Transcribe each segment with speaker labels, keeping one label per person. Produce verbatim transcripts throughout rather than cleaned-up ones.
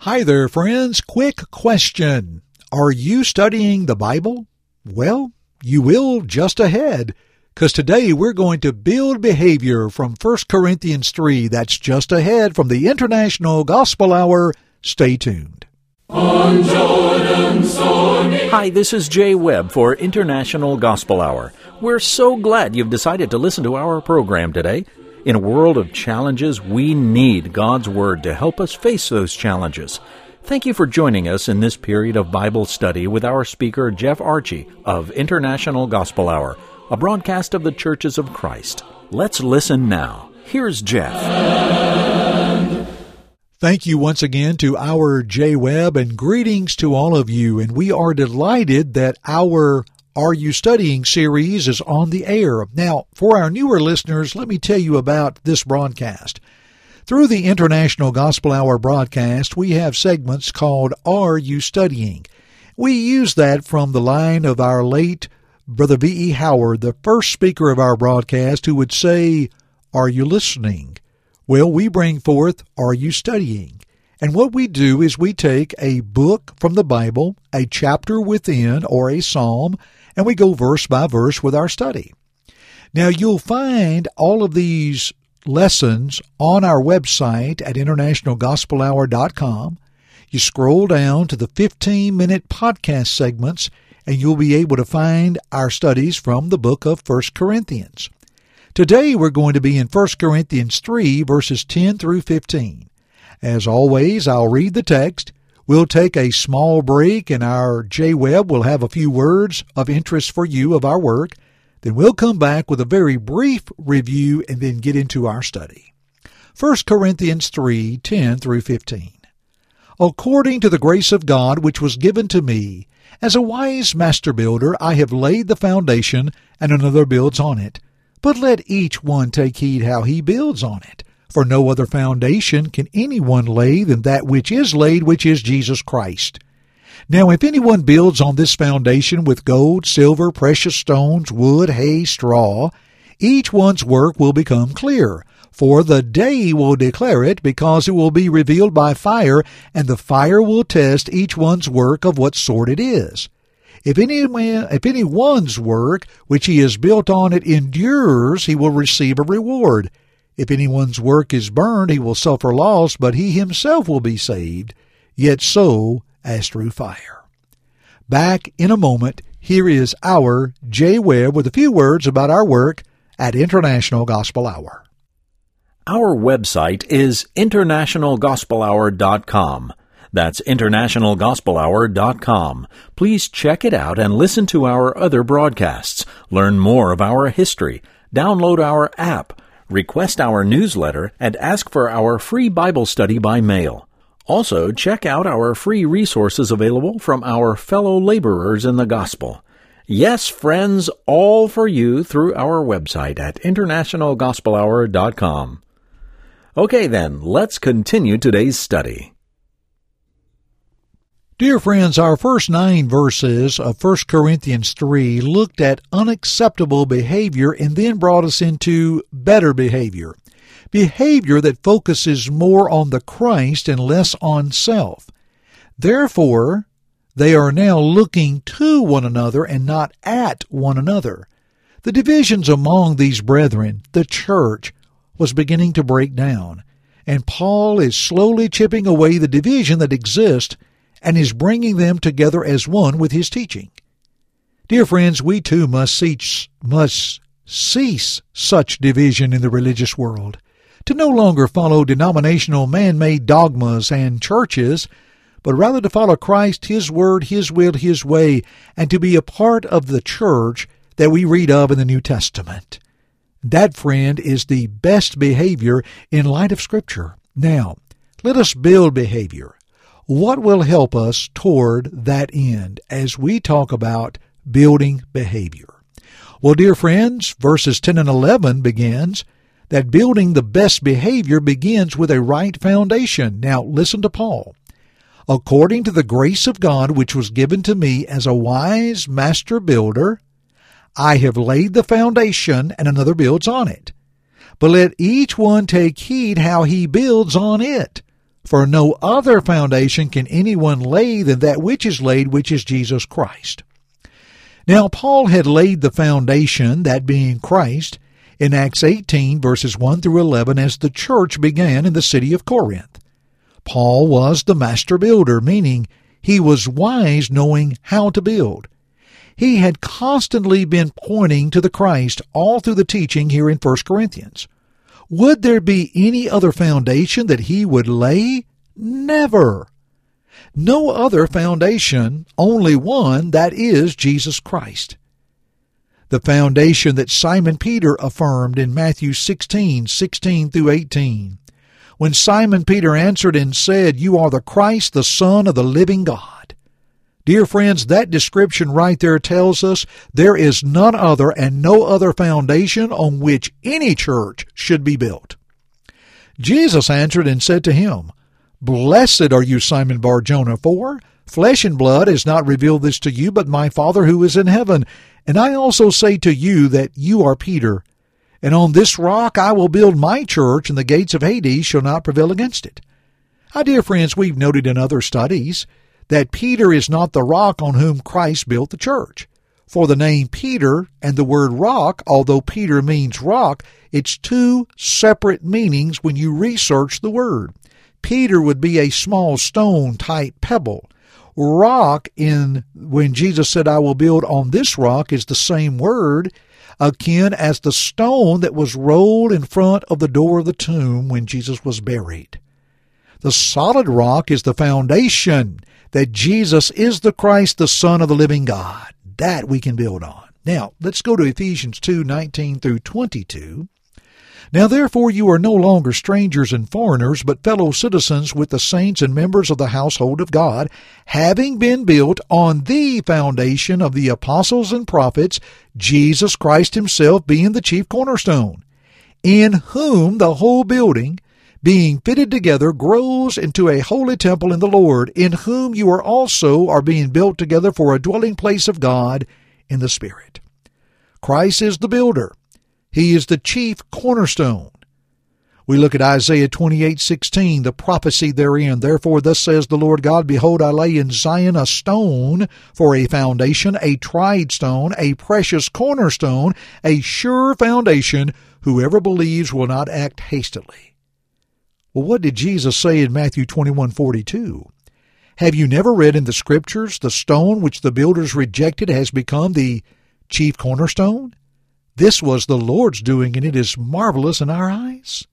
Speaker 1: Hi there, friends. Quick question. Are you studying the Bible? Well, you will just ahead, because today we're going to build behavior from First Corinthians three. That's just ahead from the International Gospel Hour. Stay tuned.
Speaker 2: Hi, this is Jay Webb for International Gospel Hour. We're so glad you've decided to listen to our program today. In a world of challenges, we need God's Word to help us face those challenges. Thank you for joining us in this period of Bible study with our speaker, Jeff Archie of International Gospel Hour, a broadcast of the Churches of Christ. Let's listen now. Here's Jeff.
Speaker 1: Thank you once again to our Jay Webb, and greetings to all of you. And we are delighted that our Are You Studying series is on the air. Now, for our newer listeners, let me tell you about this broadcast. Through the International Gospel Hour broadcast, we have segments called Are You Studying? We use that from the line of our late Brother V E. Howard, the first speaker of our broadcast, who would say, Are you listening? Well, we bring forth Are You Studying? And what we do is we take a book from the Bible, a chapter within, or a psalm, and we go verse by verse with our study. Now, you'll find all of these lessons on our website at international gospel hour dot com. You scroll down to the fifteen-minute podcast segments, and you'll be able to find our studies from the book of First Corinthians. Today, we're going to be in First Corinthians three, verses ten through fifteen. As always, I'll read the text. We'll take a small break, and our Jay Webb will have a few words of interest for you of our work. Then we'll come back with a very brief review and then get into our study. First Corinthians three, ten through fifteen. According to the grace of God which was given to me, as a wise master builder, I have laid the foundation, and another builds on it. But let each one take heed how he builds on it. For no other foundation can anyone lay than that which is laid, which is Jesus Christ. Now if anyone builds on this foundation with gold, silver, precious stones, wood, hay, straw, each one's work will become clear. For the day will declare it, because it will be revealed by fire, and the fire will test each one's work of what sort it is. If any if anyone's work which he has built on it endures, he will receive a reward. If anyone's work is burned, he will suffer loss, but he himself will be saved, yet so as through fire. Back in a moment, here is our Jay Webb with a few words about our work at International Gospel Hour.
Speaker 2: Our website is international gospel hour dot com. That's international gospel hour dot com. Please check it out and listen to our other broadcasts. Learn more of our history. Download our app. Request our newsletter, and ask for our free Bible study by mail. Also, check out our free resources available from our fellow laborers in the gospel. Yes, friends, all for you through our website at international gospel hour dot com. Okay then, let's continue today's study.
Speaker 1: Dear friends, our first nine verses of First Corinthians three looked at unacceptable behavior and then brought us into better behavior. Behavior that focuses more on the Christ and less on self. Therefore, they are now looking to one another and not at one another. The divisions among these brethren, the church, was beginning to break down, and Paul is slowly chipping away the division that exists and is bringing them together as one with his teaching. Dear friends, we too must cease, must cease such division in the religious world, to no longer follow denominational man-made dogmas and churches, but rather to follow Christ, His Word, His will, His way, and to be a part of the church that we read of in the New Testament. That, friend, is the best behavior in light of Scripture. Now, let us build behavior. What will help us toward that end as we talk about building behavior? Well, dear friends, verses ten and eleven begins that building the best behavior begins with a right foundation. Now, listen to Paul. According to the grace of God which was given to me as a wise master builder, I have laid the foundation, and another builds on it. But let each one take heed how he builds on it. For no other foundation can anyone lay than that which is laid, which is Jesus Christ. Now Paul had laid the foundation, that being Christ, in Acts eighteen, verses one through eleven, as the church began in the city of Corinth. Paul was the master builder, meaning he was wise knowing how to build. He had constantly been pointing to the Christ all through the teaching here in First Corinthians. Would there be any other foundation that he would lay? Never. No other foundation, only one, that is Jesus Christ. The foundation that Simon Peter affirmed in Matthew sixteen, sixteen through eighteen. When Simon Peter answered and said, "You are the Christ, the Son of the living God." Dear friends, that description right there tells us there is none other and no other foundation on which any church should be built. Jesus answered and said to him, "Blessed are you, Simon Bar-Jonah, for flesh and blood has not revealed this to you, but my Father who is in heaven. And I also say to you that you are Peter, and on this rock I will build my church, and the gates of Hades shall not prevail against it." Now, dear friends, we've noted in other studies that Peter is not the rock on whom Christ built the church. For the name Peter and the word rock, although Peter means rock, it's two separate meanings when you research the word. Peter would be a small stone-type pebble. Rock, in when Jesus said, "I will build on this rock," is the same word, akin as the stone that was rolled in front of the door of the tomb when Jesus was buried. The solid rock is the foundation that Jesus is the Christ, the Son of the living God. That we can build on. Now, let's go to Ephesians two, nineteen through twenty-two. "Now therefore you are no longer strangers and foreigners, but fellow citizens with the saints and members of the household of God, having been built on the foundation of the apostles and prophets, Jesus Christ himself being the chief cornerstone, in whom the whole building, being fitted together, grows into a holy temple in the Lord, in whom you are also are being built together for a dwelling place of God in the Spirit." Christ is the builder. He is the chief cornerstone. We look at Isaiah twenty-eight sixteen, the prophecy therein. "Therefore thus says the Lord God, Behold, I lay in Zion a stone for a foundation, a tried stone, a precious cornerstone, a sure foundation. Whoever believes will not act hastily." Well, what did Jesus say in Matthew twenty-one forty-two? Have you never read in the Scriptures, the stone which the builders rejected has become the chief cornerstone? This was the Lord's doing, and it is marvelous in our eyes.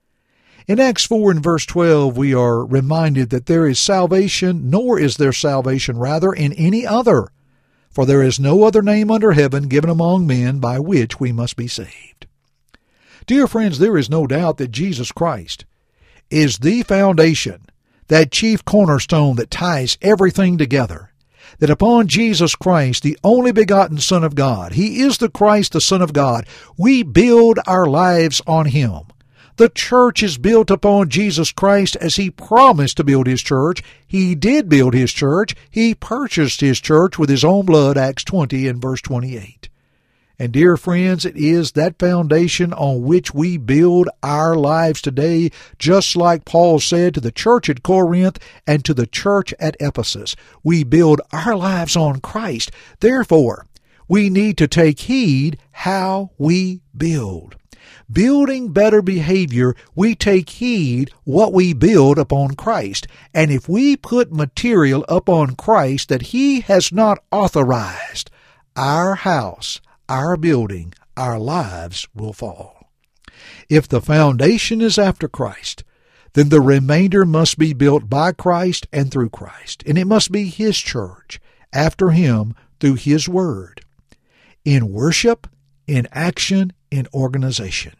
Speaker 1: In Acts four and verse twelve, we are reminded that there is salvation, nor is there salvation rather in any other, for there is no other name under heaven given among men by which we must be saved. Dear friends, there is no doubt that Jesus Christ is the foundation, that chief cornerstone that ties everything together, that upon Jesus Christ, the only begotten Son of God, He is the Christ, the Son of God, we build our lives on Him. The church is built upon Jesus Christ as He promised to build His church. He did build His church. He purchased His church with His own blood, Acts twenty and verse twenty-eight. And dear friends, it is that foundation on which we build our lives today, just like Paul said to the church at Corinth and to the church at Ephesus. We build our lives on Christ. Therefore, we need to take heed how we build. Building better behavior, we take heed what we build upon Christ. And if we put material upon Christ that He has not authorized, our house, our building, our lives will fall. If the foundation is after Christ, then the remainder must be built by Christ and through Christ. And it must be His church, after Him, through His Word, in worship, in action, in organization.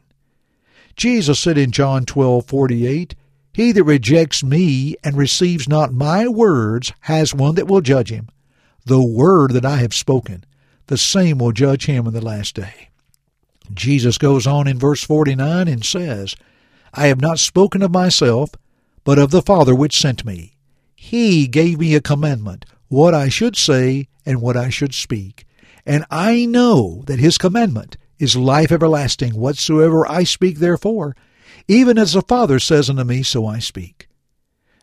Speaker 1: Jesus said in John twelve forty-eight, "He that rejects me and receives not my words has one that will judge him. The word that I have spoken, the same will judge him in the last day." Jesus goes on in verse forty-nine and says, "I have not spoken of myself, but of the Father which sent me. He gave me a commandment, what I should say and what I should speak. And I know that His commandment is life everlasting. Whatsoever I speak therefore, even as the Father says unto me, so I speak."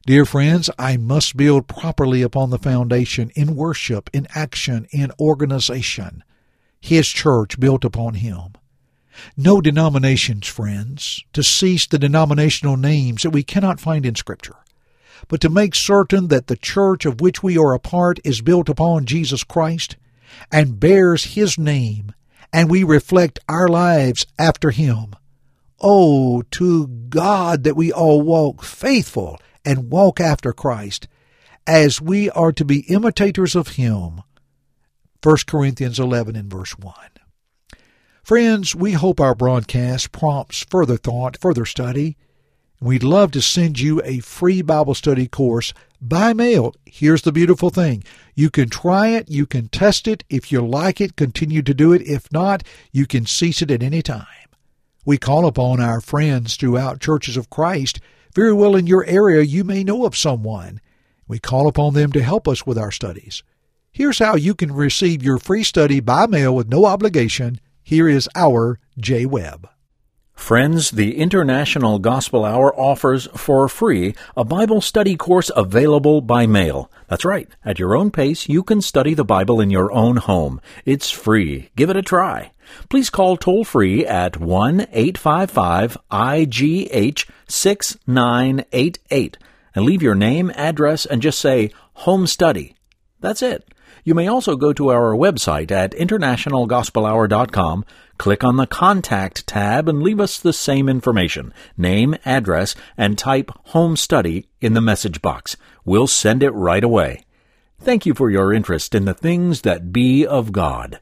Speaker 1: Dear friends, I must build properly upon the foundation in worship, in action, in organization. His church built upon Him. No denominations, friends, to cease the denominational names that we cannot find in Scripture, but to make certain that the church of which we are a part is built upon Jesus Christ and bears His name, and we reflect our lives after Him. Oh, to God that we all walk faithful and walk after Christ, as we are to be imitators of Him. First Corinthians eleven and verse one. Friends, we hope our broadcast prompts further thought, further study. We'd love to send you a free Bible study course by mail. Here's the beautiful thing. You can try it, you can test it. If you like it, continue to do it. If not, you can cease it at any time. We call upon our friends throughout Churches of Christ. Very well in your area, you may know of someone. We call upon them to help us with our studies. Here's how you can receive your free study by mail with no obligation. Here is our J. Webb.
Speaker 2: Friends, the International Gospel Hour offers for free a Bible study course available by mail. That's right. At your own pace, you can study the Bible in your own home. It's free. Give it a try. Please call toll-free at one eight five five I G H six nine eight eight and leave your name, address, and just say Home Study. That's it. You may also go to our website at international gospel hour dot com, click on the Contact tab, and leave us the same information, name, address, and type Home Study in the message box. We'll send it right away. Thank you for your interest in the things that be of God.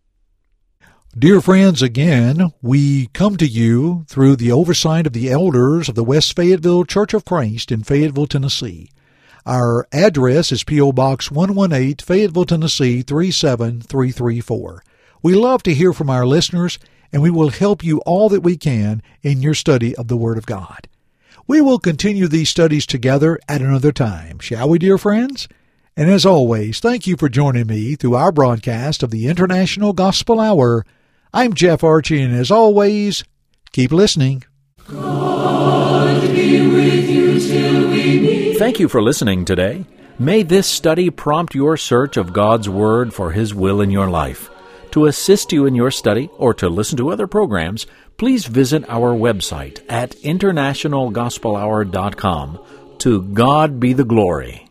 Speaker 1: Dear friends, again, we come to you through the oversight of the elders of the West Fayetteville Church of Christ in Fayetteville, Tennessee. Our address is P O. Box one one eight, Fayetteville, Tennessee three seven three three four. We love to hear from our listeners, and we will help you all that we can in your study of the Word of God. We will continue these studies together at another time, shall we, dear friends? And as always, thank you for joining me through our broadcast of the International Gospel Hour. I'm Jeff Archie, and as always, keep listening.
Speaker 3: God be with you till we meet.
Speaker 2: Thank you for listening today. May this study prompt your search of God's Word for His will in your life. To assist you in your study or to listen to other programs, please visit our website at international gospel hour dot com. To God be the glory.